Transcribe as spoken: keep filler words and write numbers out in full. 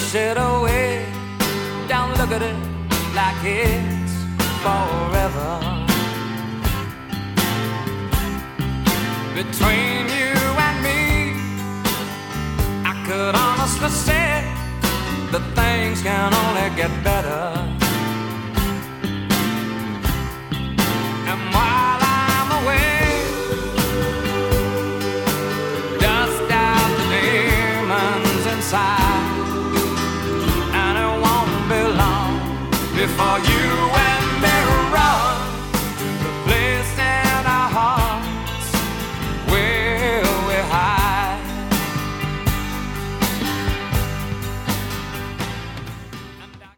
push it away. Don't look at it like it's forever. Between you and me, I could honestly say that things can only get better. And while I'm away, dust out the demons inside, and it won't be long before you